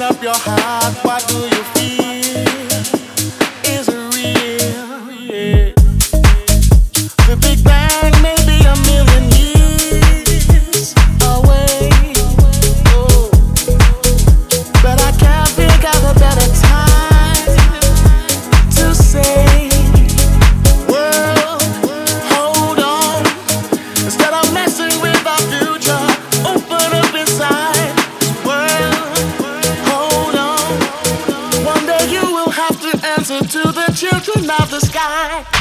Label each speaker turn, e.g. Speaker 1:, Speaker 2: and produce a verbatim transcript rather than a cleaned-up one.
Speaker 1: up your heart, what do you feel? Is it real? Yeah. The Big Bang may be a million years away, oh, but I can't think of a better time to say, world, hold on. Instead of messing with our future, open up inside. World, hold on. One day you will have to answer to the children of the sky.